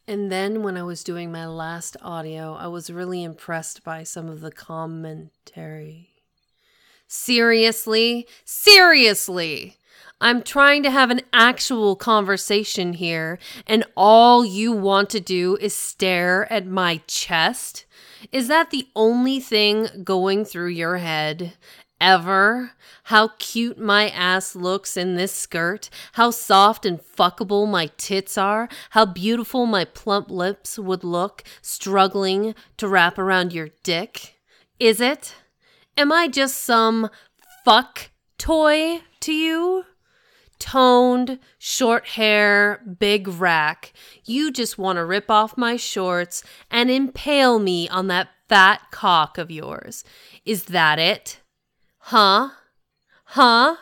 And then when I was doing my last audio, I was really impressed by some of the commentary. Seriously? Seriously! I'm trying to have an actual conversation here, and all you want to do is stare at my chest? Is that the only thing going through your head? Ever? How cute my ass looks in this skirt, how soft and fuckable my tits are, how beautiful my plump lips would look struggling to wrap around your dick? Is it? Am I just some fuck toy to you? Toned, short hair, big rack. You just want to rip off my shorts and impale me on that fat cock of yours. Is that it? Huh? Huh?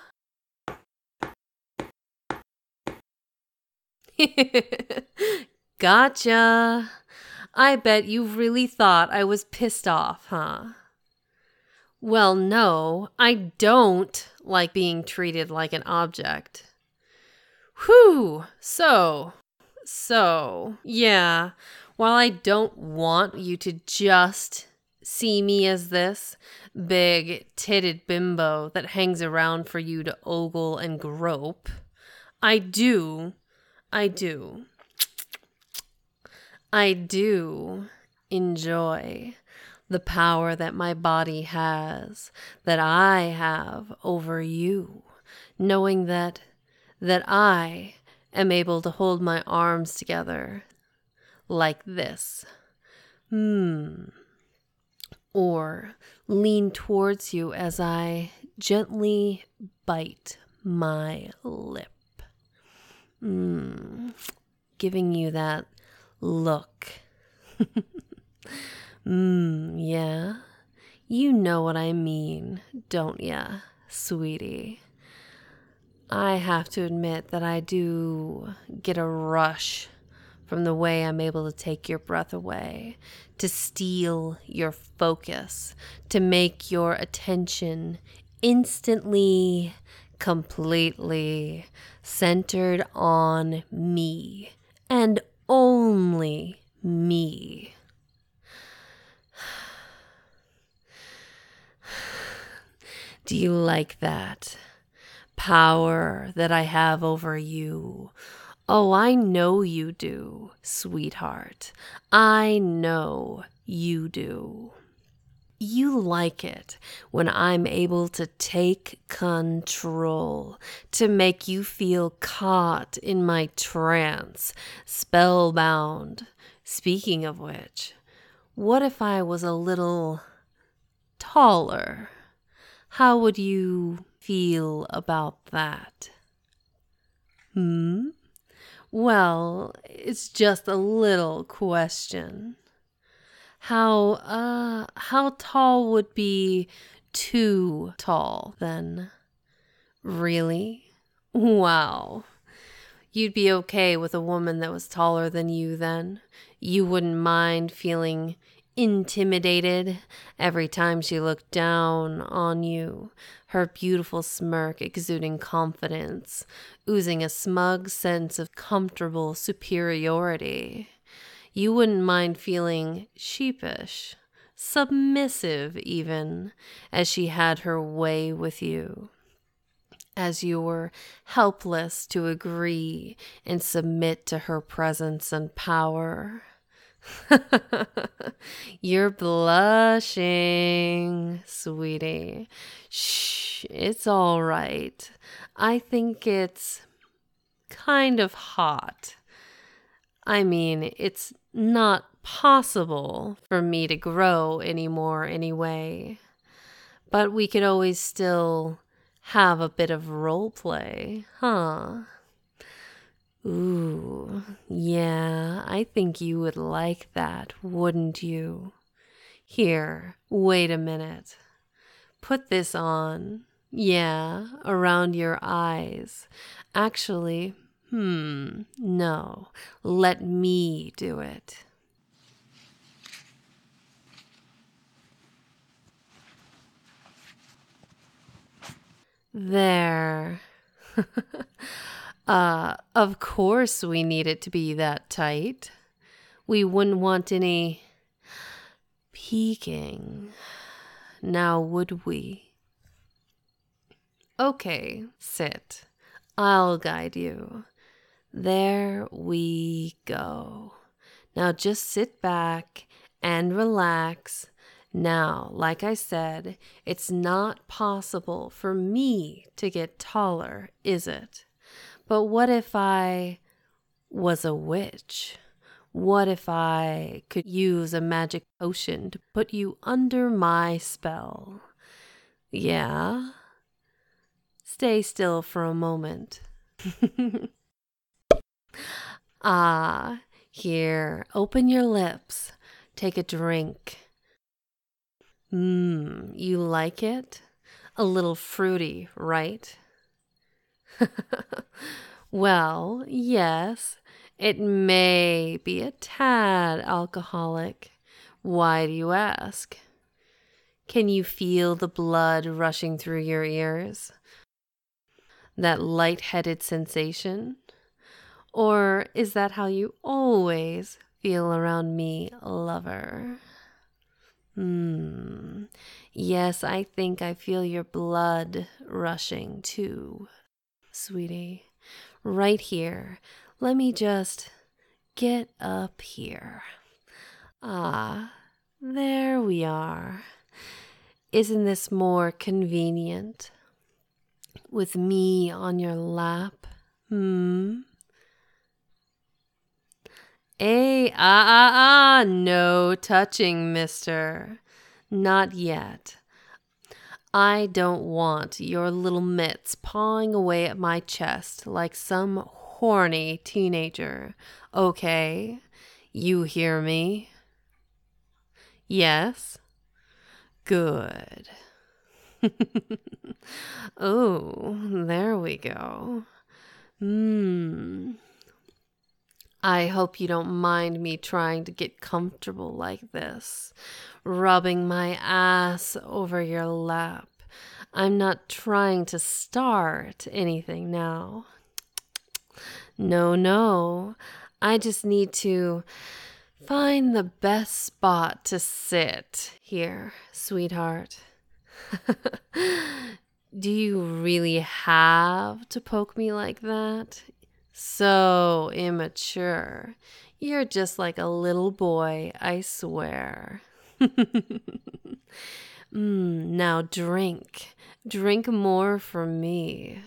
Gotcha. I bet you really thought I was pissed off, huh? Well, no, I don't like being treated like an object. Whew, so, yeah, while I don't want you to just see me as this big-titted bimbo that hangs around for you to ogle and grope, I do enjoy the power that my body has, that I have over you, knowing that I am able to hold my arms together like this. Or lean towards you as I gently bite my lip. Giving you that look. Yeah. You know what I mean, don't ya, sweetie? I have to admit that I do get a rush from the way I'm able to take your breath away, to steal your focus, to make your attention instantly, completely centered on me and only me. Do you like that? Power that I have over you. Oh, I know you do, sweetheart. I know you do. You like it when I'm able to take control, to make you feel caught in my trance, spellbound. Speaking of which, what if I was a little taller? How would you feel about that? Well, it's just a little question. How tall would be too tall then? Really? Wow. You'd be okay with a woman that was taller than you then? You wouldn't mind feeling intimidated every time she looked down on you, her beautiful smirk exuding confidence, oozing a smug sense of comfortable superiority. You wouldn't mind feeling sheepish, submissive even, as she had her way with you, as you were helpless to agree and submit to her presence and power. You're blushing, sweetie. Shh, it's all right. I think it's kind of hot. I mean, it's not possible for me to grow anymore anyway. But we could always still have a bit of role play, huh? Ooh, yeah, I think you would like that, wouldn't you? Here, wait a minute. Put this on. Yeah, around your eyes. Actually, no. Let me do it. There. Of course we need it to be that tight. We wouldn't want any peeking, now would we? Okay, sit. I'll guide you. There we go. Now just sit back and relax. Now, like I said, it's not possible for me to get taller, is it? But what if I was a witch? What if I could use a magic potion to put you under my spell? Yeah? Stay still for a moment. Ah, here, open your lips. Take a drink. You like it? A little fruity, right? Well, yes, it may be a tad alcoholic. Why do you ask? Can you feel the blood rushing through your ears? That light-headed sensation? Or is that how you always feel around me, lover? Yes, I think I feel your blood rushing too, sweetie. Right here. Let me just get up here. Ah, there we are. Isn't this more convenient? With me on your lap? No touching, mister. Not yet. I don't want your little mitts pawing away at my chest like some horny teenager, okay? You hear me? Yes? Good. Oh, there we go. I hope you don't mind me trying to get comfortable like this, rubbing my ass over your lap. I'm not trying to start anything now. No. I just need to find the best spot to sit here, sweetheart. Do you really have to poke me like that? So immature. You're just like a little boy, I swear. Now drink. Drink more for me.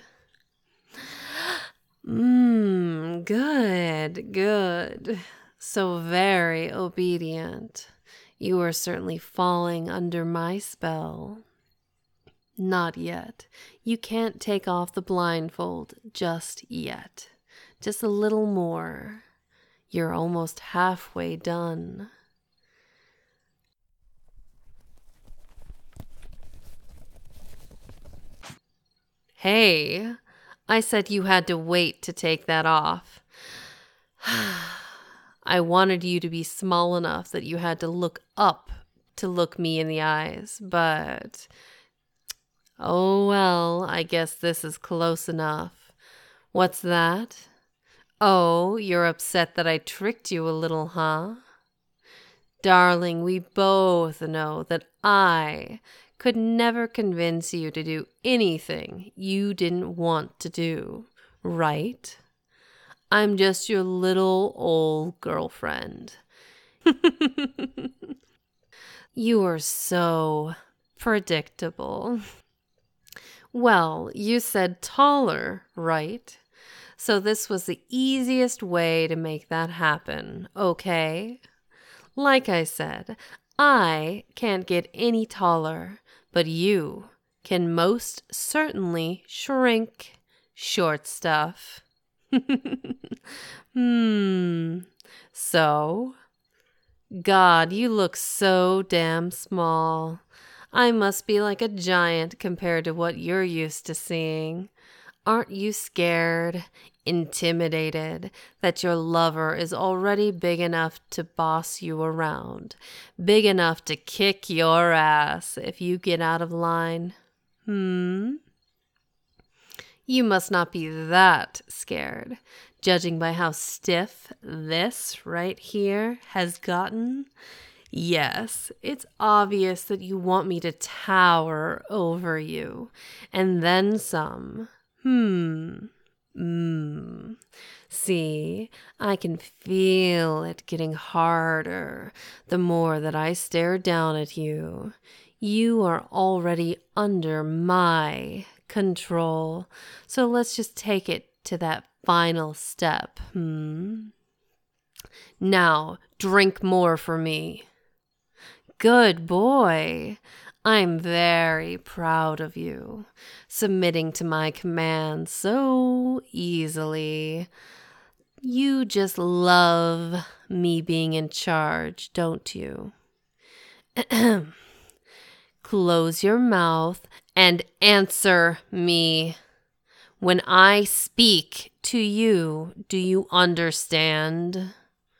Good. So very obedient. You are certainly falling under my spell. Not yet. You can't take off the blindfold just yet. Just a little more. You're almost halfway done. Hey, I said you had to wait to take that off. I wanted you to be small enough that you had to look up to look me in the eyes, but oh well, I guess this is close enough. What's that? Oh, you're upset that I tricked you a little, huh? Darling, we both know that I could never convince you to do anything you didn't want to do, right? I'm just your little old girlfriend. You are so predictable. Well, you said taller, right? So this was the easiest way to make that happen, okay? Like I said, I can't get any taller, but you can most certainly shrink, short stuff. So? God, you look so damn small. I must be like a giant compared to what you're used to seeing. Aren't you scared, intimidated that your lover is already big enough to boss you around, big enough to kick your ass if you get out of line? You must not be that scared, judging by how stiff this right here has gotten. Yes, it's obvious that you want me to tower over you, and then some. See, I can feel it getting harder the more that I stare down at you. You are already under my control, so let's just take it to that final step. Now, drink more for me. Good boy. I'm very proud of you, submitting to my commands so easily. You just love me being in charge, don't you? Close your mouth and answer me. When I speak to you, do you understand?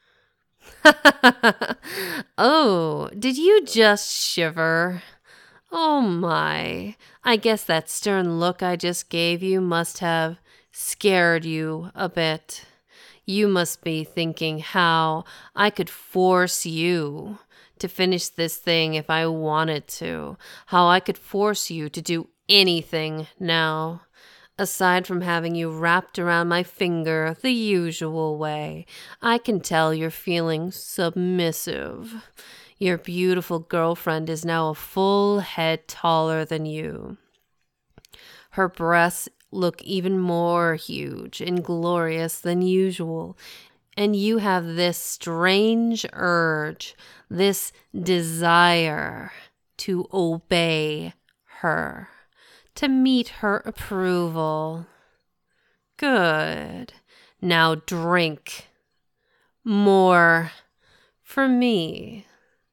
Oh, did you just shiver? Oh my, I guess that stern look I just gave you must have scared you a bit. You must be thinking how I could force you to finish this thing if I wanted to, how I could force you to do anything now. Aside from having you wrapped around my finger the usual way, I can tell you're feeling submissive. Your beautiful girlfriend is now a full head taller than you. Her breasts look even more huge and glorious than usual, and you have this strange urge, this desire to obey her, to meet her approval. Good. Now drink more for me.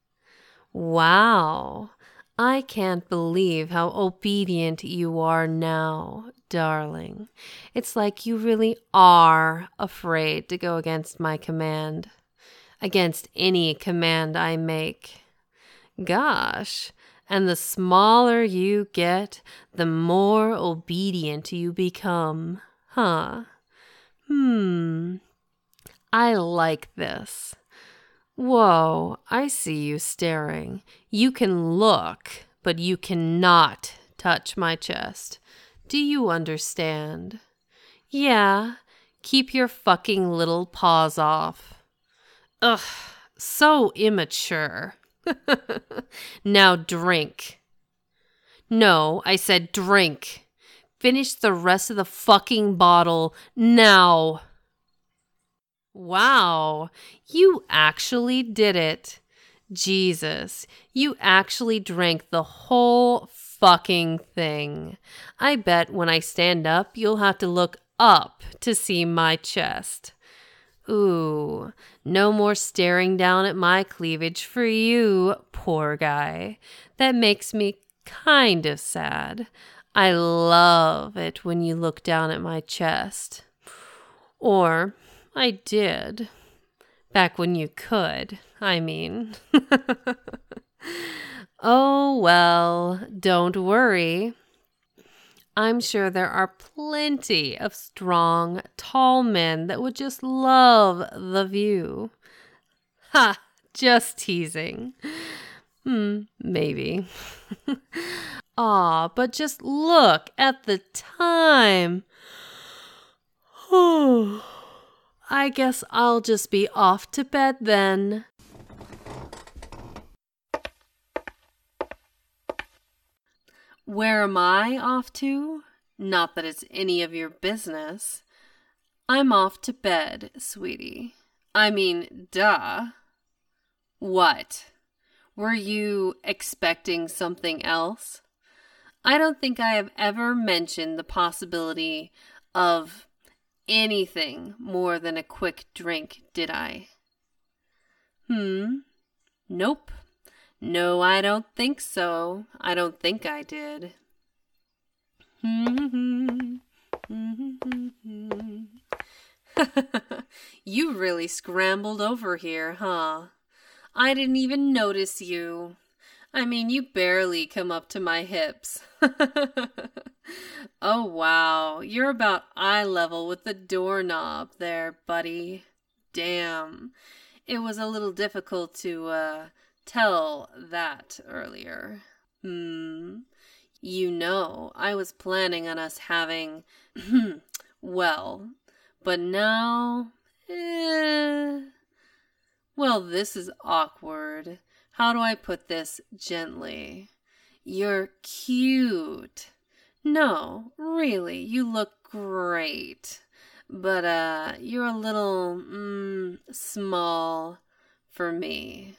Wow. I can't believe how obedient you are now, darling. It's like you really are afraid to go against my command, against any command I make. Gosh, and the smaller you get, the more obedient you become, huh? I like this. Whoa, I see you staring. You can look, but you cannot touch my chest. Do you understand? Yeah, keep your fucking little paws off. Ugh, so immature. Now drink. No, I said drink. Finish the rest of the fucking bottle now. Wow, you actually did it. Jesus, you actually drank the whole fucking thing. I bet when I stand up, you'll have to look up to see my chest. Ooh, no more staring down at my cleavage for you, poor guy. That makes me kind of sad. I love it when you look down at my chest. Or I did. Back when you could, I mean. Oh, well, don't worry. I'm sure there are plenty of strong, tall men that would just love the view. Ha! Just teasing. Maybe. Aw, but just look at the time. I guess I'll just be off to bed then. Where am I off to? Not that it's any of your business. I'm off to bed, sweetie. I mean, duh. What? Were you expecting something else? I don't think I have ever mentioned the possibility of anything more than a quick drink, did I? Nope. No, I don't think so. I don't think I did. You really scrambled over here, huh? I didn't even notice you. I mean, you barely come up to my hips. Oh, wow. You're about eye level with the doorknob there, buddy. Damn. It was a little difficult to, tell that earlier. You know, I was planning on us having, well, but now, well, this is awkward. How do I put this gently? You're cute. No, really, you look great. But, you're a little, small for me.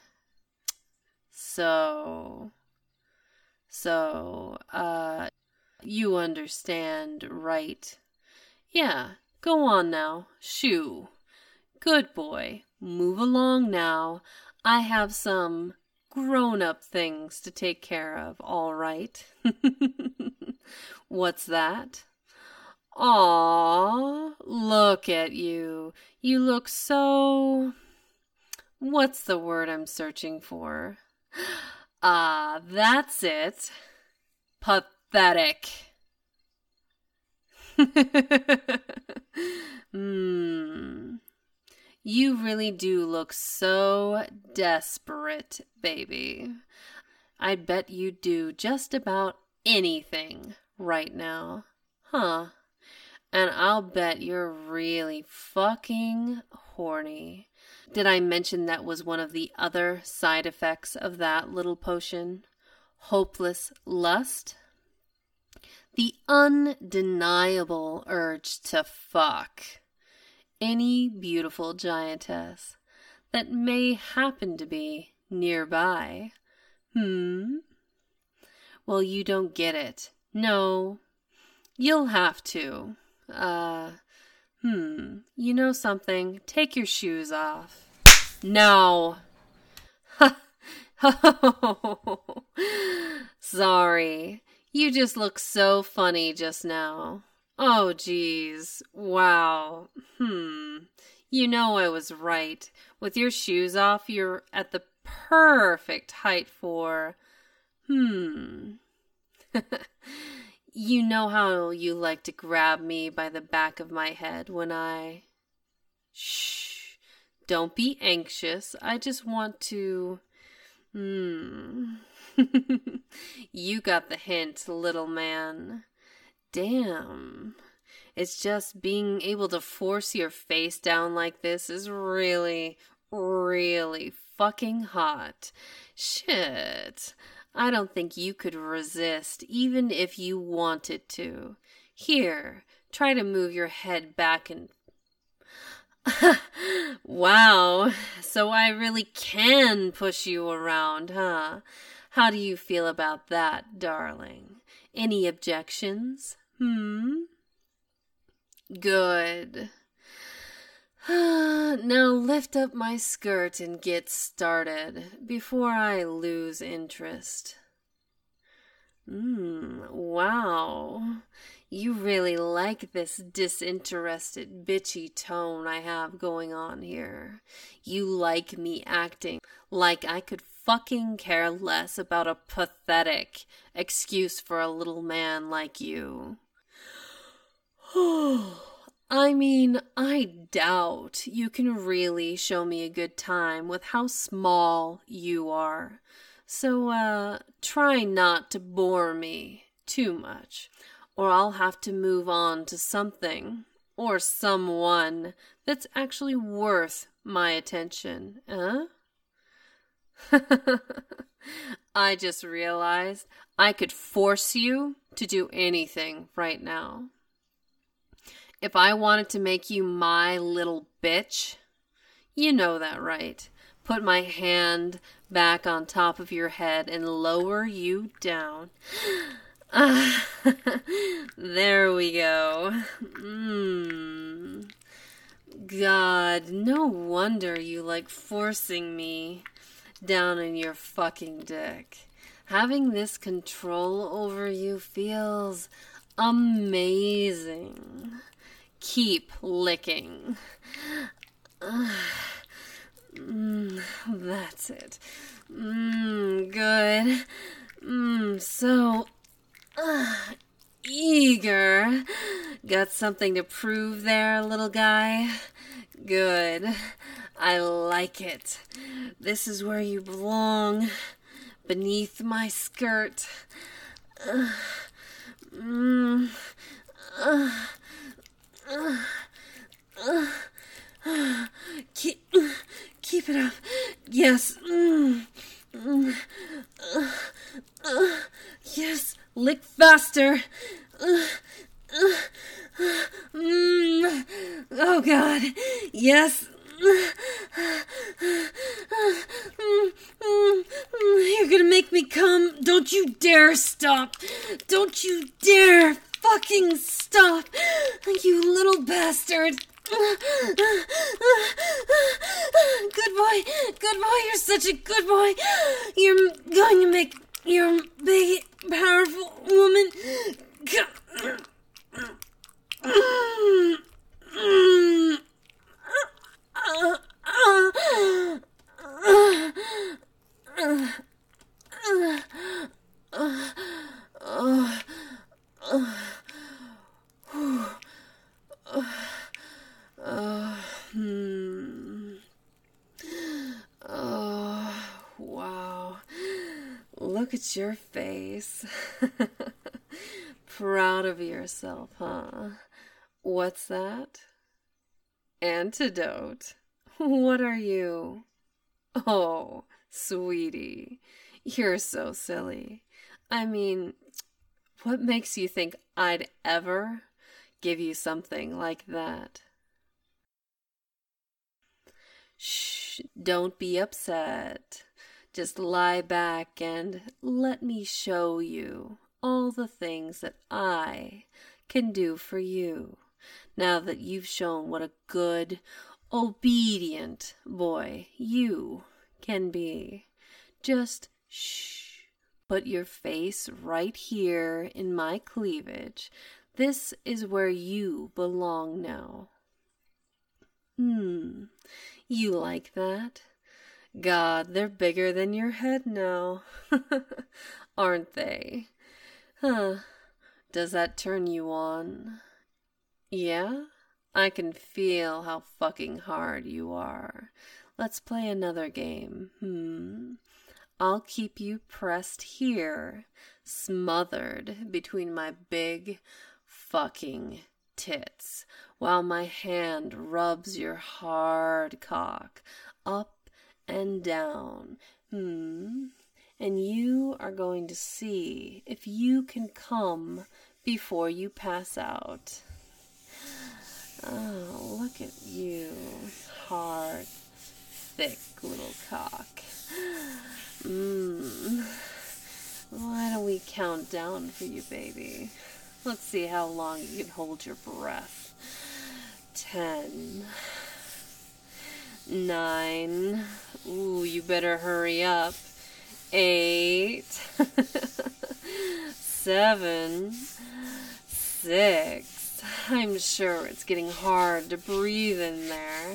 So, you understand, right? Yeah, go on now. Shoo. Good boy. Move along now. I have some grown-up things to take care of, all right? What's that? Aw, look at you. You look so... What's the word I'm searching for? Ah, that's it. Pathetic. You really do look so desperate, baby. I'd bet you'd do just about anything right now. Huh. And I'll bet you're really fucking horny. Did I mention that was one of the other side effects of that little potion? Hopeless lust? The undeniable urge to fuck any beautiful giantess that may happen to be nearby. Well, you don't get it. No, you'll have to. You know something? Take your shoes off. No. Sorry. You just look so funny just now. Oh, geez. Wow. You know I was right. With your shoes off, you're at the perfect height for... You know how you like to grab me by the back of my head when I... Shh. Don't be anxious. I just want to... You got the hint, little man. Damn. It's just being able to force your face down like this is really, really fucking hot. Shit. I don't think you could resist, even if you wanted to. Here, try to move your head back and... Wow, so I really can push you around, huh? How do you feel about that, darling? Any objections? Good. Now lift up my skirt and get started before I lose interest. Wow. You really like this disinterested, bitchy tone I have going on here. You like me acting like I could fucking care less about a pathetic excuse for a little man like you. I mean, I doubt you can really show me a good time with how small you are. So, try not to bore me too much, or I'll have to move on to something or someone that's actually worth my attention, huh? I just realized I could force you to do anything right now. If I wanted to make you my little bitch, you know that, right? Put my hand back on top of your head and lower you down. There we go. God, no wonder you like forcing me down in your fucking dick. Having this control over you feels amazing. Keep licking. That's it. Good. So eager. Got something to prove there, little guy? Good. I like it. This is where you belong. Beneath my skirt. Keep it up. Yes. Yes. Lick faster. Oh, God. Yes. You're gonna make me come. Don't you dare stop. Don't you dare fucking stop. You little bastard. Good boy. Good boy. You're such a good boy. You're going to make your big, powerful woman. Wow. Look at your face. Proud of yourself, huh? What's that? Antidote. What are you? Oh, sweetie, you're so silly. I mean, what makes you think I'd ever give you something like that? Shh, don't be upset. Just lie back and let me show you all the things that I can do for you, now that you've shown what a good, obedient boy you can be. Just shh. Put your face right here in my cleavage. This is where you belong now. You like that? God, they're bigger than your head now. Aren't they? Huh. Does that turn you on? Yeah? I can feel how fucking hard you are. Let's play another game. I'll keep you pressed here, smothered between my big fucking tits, while my hand rubs your hard cock up and down. And you are going to see if you can come before you pass out. Oh, look at you. Hard, thick little cock. Why don't we count down for you, baby? Let's see how long you can hold your breath. 10. 9. Ooh, you better hurry up. 8. 7. 6. I'm sure it's getting hard to breathe in there.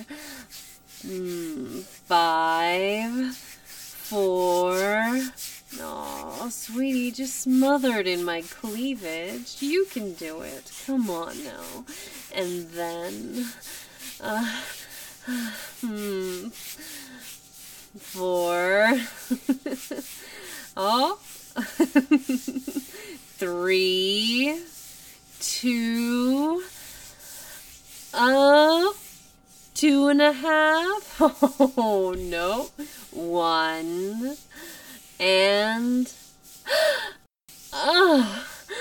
5. 4. Aw, sweetie, just smothered in my cleavage. You can do it. Come on now. And then 4. Oh. 3. 2. 2.5. Oh no. 1. And oh.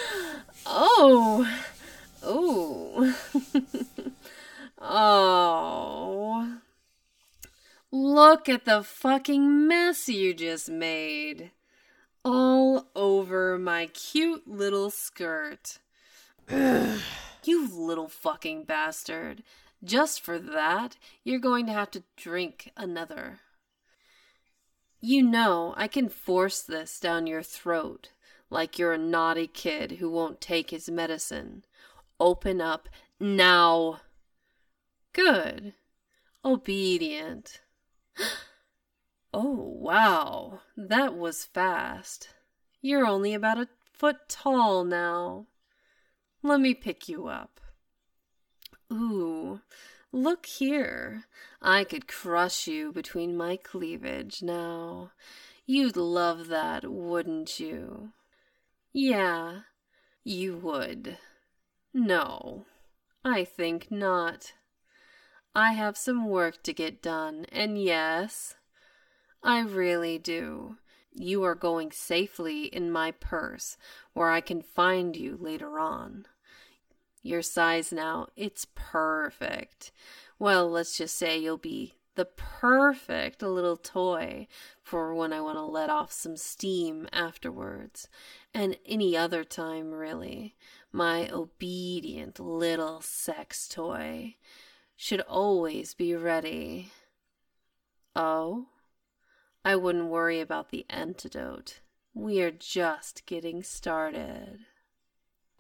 Oh. Look at the fucking mess you just made. All over my cute little skirt. You little fucking bastard. Just for that, you're going to have to drink another. You know, I can force this down your throat, like you're a naughty kid who won't take his medicine. Open up now. Good. Obedient. Oh, wow, that was fast. You're only about a foot tall now. Let me pick you up. Ooh, look here. I could crush you between my cleavage now. You'd love that, wouldn't you? Yeah, you would. No, I think not. I have some work to get done, and yes, I really do. You are going safely in my purse, where I can find you later on. Your size now, it's perfect. Well, let's just say you'll be the perfect little toy for when I want to let off some steam afterwards. And any other time, really. My obedient little sex toy should always be ready. Oh? I wouldn't worry about the antidote. We are just getting started.